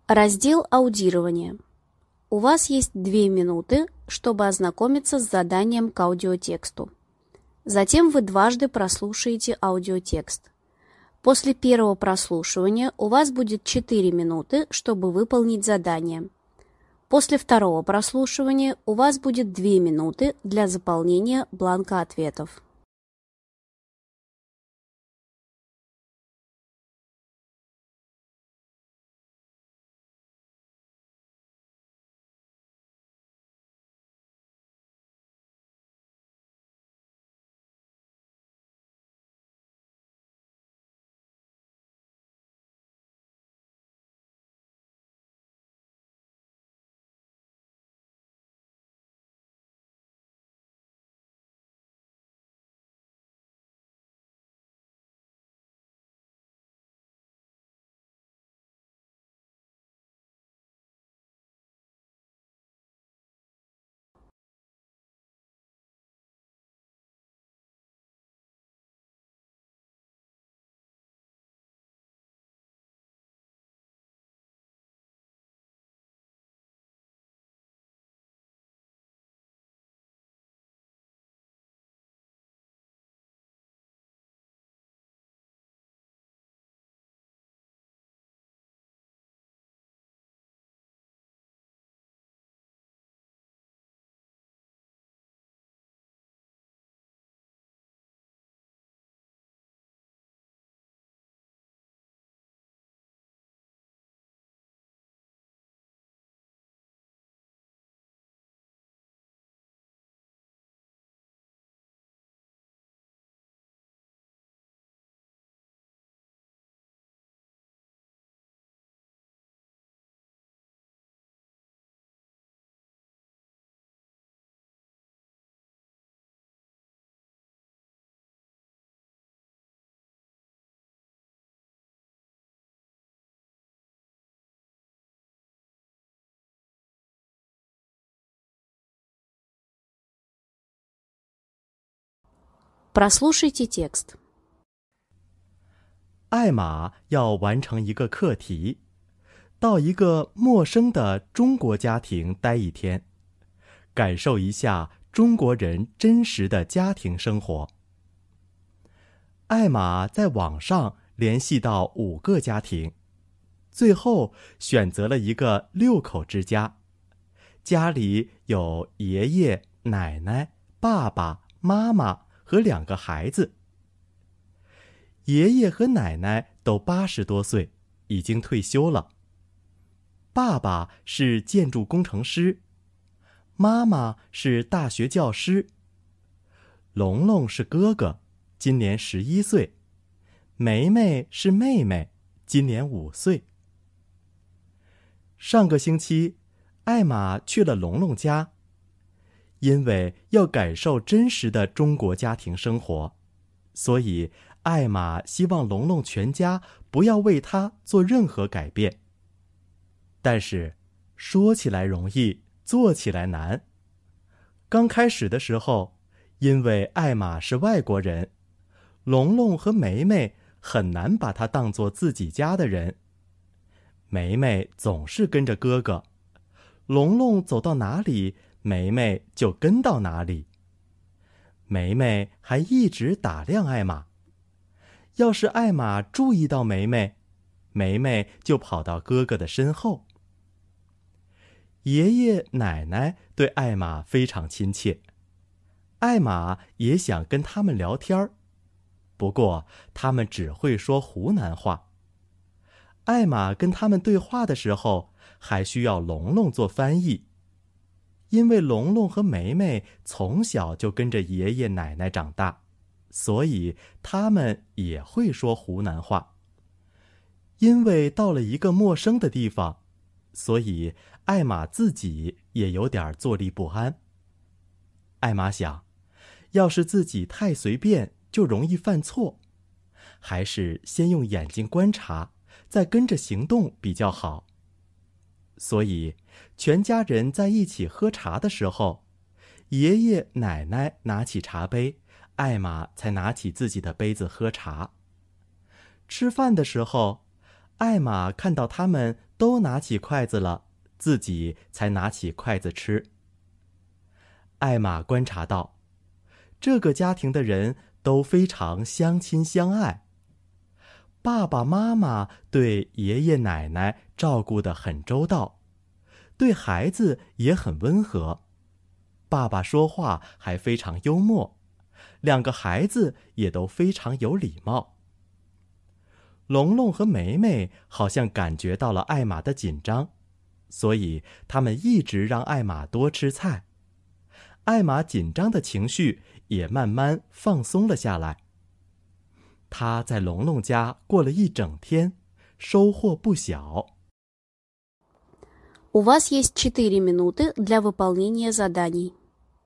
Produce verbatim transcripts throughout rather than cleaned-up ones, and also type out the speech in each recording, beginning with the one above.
Раздел аудирования. У вас есть две минуты, чтобы ознакомиться с заданием к аудиотексту. Затем вы дважды прослушаете аудиотекст. После первого прослушивания у вас будет четыре минуты, чтобы выполнить задание. После второго прослушивания у вас будет две минуты для заполнения бланка ответов. Прослушайте текст. 艾玛要完成一个课题，到一个陌生的中国家庭待一天，感受一下中国人真实的家庭生活。艾玛在网上联系到五个家庭，最后选择了一个六口之家，家里有爷爷、奶奶、爸爸妈妈和两个孩子。爷爷和奶奶都八十多岁，已经退休了。爸爸是建筑工程师，妈妈是大学教师。龙龙是哥哥，今年十一岁。梅梅是妹妹，今年五岁。上个星期，艾玛去了龙龙家，因为要感受真实的中国家庭生活，所以艾玛希望龙龙全家不要为她做任何改变。但是说起来容易，做起来难。刚开始的时候，因为艾玛是外国人，龙龙和梅梅很难把她当作自己家的人。梅梅总是跟着哥哥，龙龙走到哪里，梅梅就跟到哪里。梅梅还一直打量艾玛，要是艾玛注意到梅梅，梅梅就跑到哥哥的身后。爷爷奶奶对艾玛非常亲切，艾玛也想跟他们聊天儿，不过他们只会说湖南话。艾玛跟他们对话的时候，还需要龙龙做翻译，因为龙龙和梅梅从小就跟着爷爷奶奶长大，所以他们也会说湖南话。因为到了一个陌生的地方，所以艾玛自己也有点坐立不安。艾玛想，要是自己太随便，就容易犯错，还是先用眼睛观察，再跟着行动比较好。所以全家人在一起喝茶的时候，爷爷奶奶拿起茶杯，艾玛才拿起自己的杯子喝茶。吃饭的时候，艾玛看到他们都都拿起筷子了，自己才拿起筷子吃。艾玛观察到，这个家庭的人都非常相亲相爱。爸爸妈妈对爷爷奶奶照顾得很周到，对孩子也很温和。爸爸说话还非常幽默，两个孩子也都非常有礼貌。龙龙和梅梅好像感觉到了艾玛的紧张，所以他们一直让艾玛多吃菜。艾玛紧张的情绪也慢慢放松了下来。她在龙龙家过了一整天，收获不小。 У вас есть четыре минуты для выполнения заданий.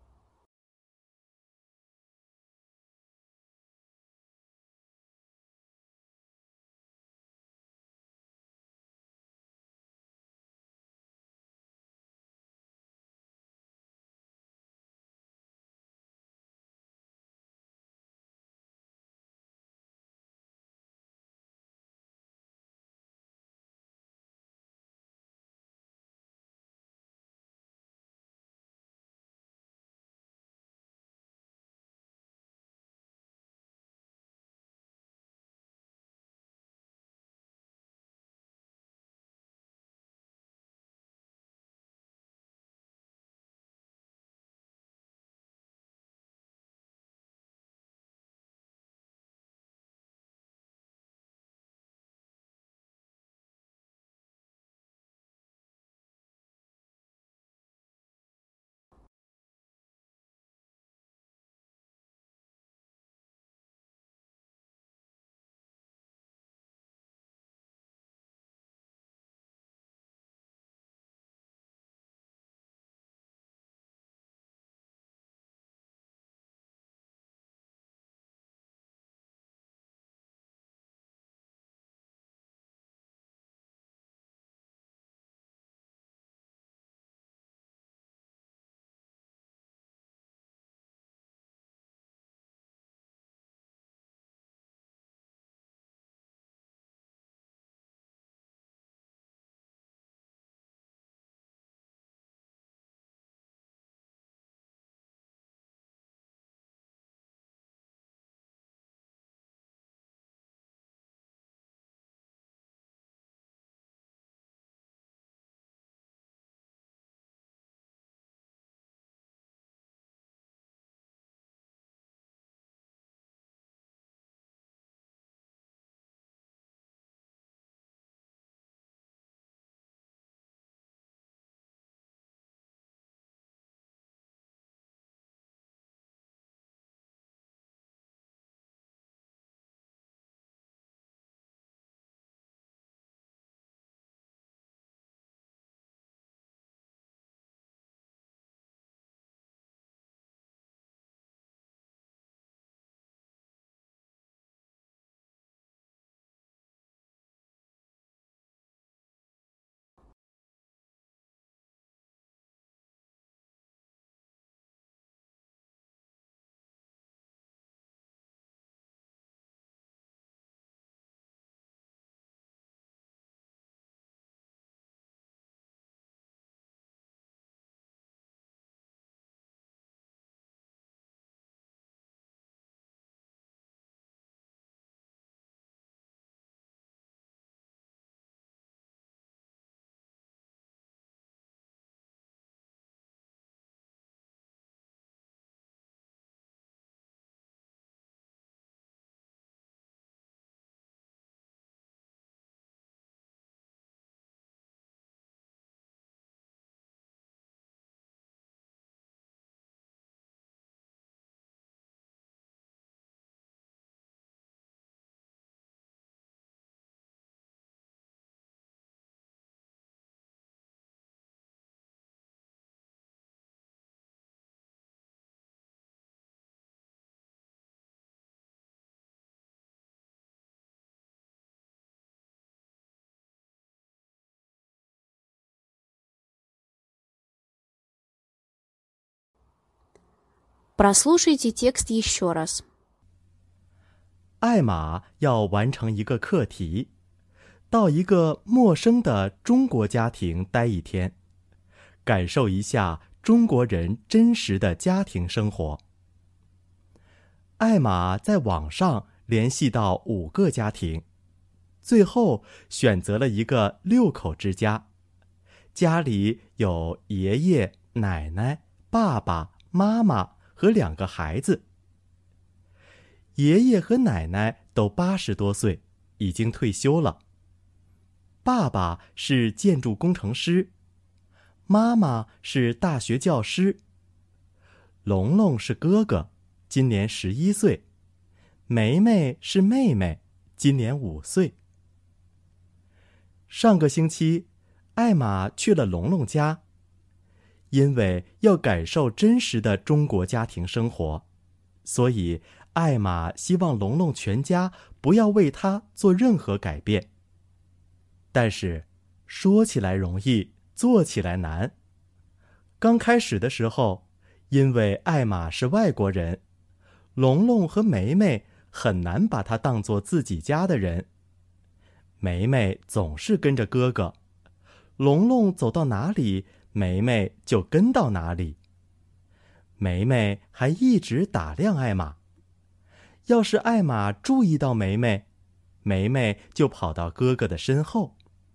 Прослушайте текст еще раз. 艾玛要完成一个课题， 到一个陌生的中国家庭待一天，感受一下中国人真实的家庭生活。艾玛在网上联系到五个家庭，最后选择了一个六口之家，家里有爷爷、奶奶、爸爸妈妈和两个孩子。爷爷和奶奶都八十多岁，已经退休了。爸爸是建筑工程师，妈妈是大学教师。龙龙是哥哥，今年十一岁；梅梅是妹妹，今年五岁。上个星期，艾玛去了龙龙家，因为要感受真实的中国家庭生活，所以艾玛希望龙龙全家不要为她做任何改变。但是，说起来容易，做起来难。刚开始的时候，因为艾玛是外国人，龙龙和梅梅很难把她当作自己家的人。梅梅总是跟着哥哥，龙龙走到哪里，梅梅就跟到哪里。梅梅还一直打量艾玛，要是艾玛注意到梅梅，梅梅就跑到哥哥的身后。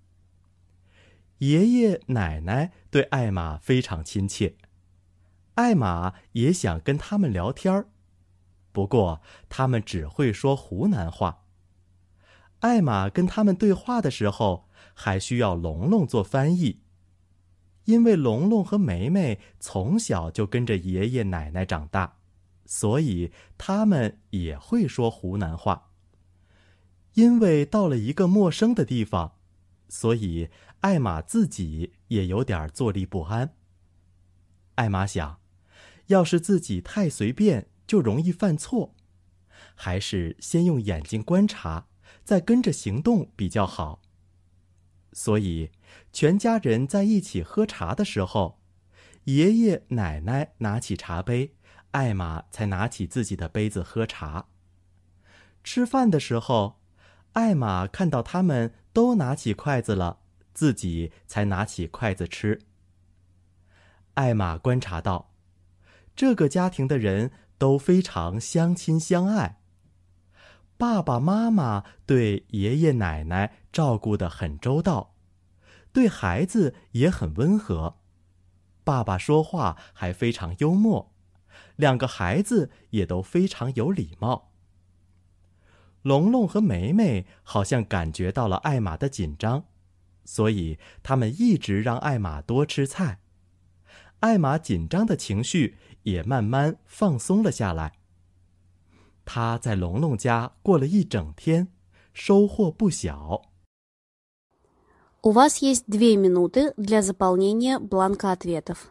爷爷奶奶对艾玛非常亲切，艾玛也想跟他们聊天儿，不过他们只会说湖南话。艾玛跟他们对话的时候，还需要龙龙做翻译，因为龙龙和梅梅从小就跟着爷爷奶奶长大，所以他们也会说湖南话。因为到了一个陌生的地方，所以艾玛自己也有点坐立不安。艾玛想，要是自己太随便，就容易犯错，还是先用眼睛观察，再跟着行动比较好。所以，全家人在一起喝茶的时候，爷爷奶奶拿起茶杯，艾玛才拿起自己的杯子喝茶。吃饭的时候，艾玛看到他们都拿起筷子了，自己才拿起筷子吃。艾玛观察到，这个家庭的人都非常相亲相爱。爸爸妈妈对爷爷奶奶照顾得很周到，对孩子也很温和。爸爸说话还非常幽默，两个孩子也都非常有礼貌。龙龙和梅梅好像感觉到了艾玛的紧张，所以他们一直让艾玛多吃菜。艾玛紧张的情绪也慢慢放松了下来。她在龙龙家过了一整天，收获不小。 У вас есть две минуты для заполнения бланка ответов.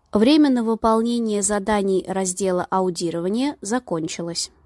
Время на выполнение заданий раздела аудирования закончилось.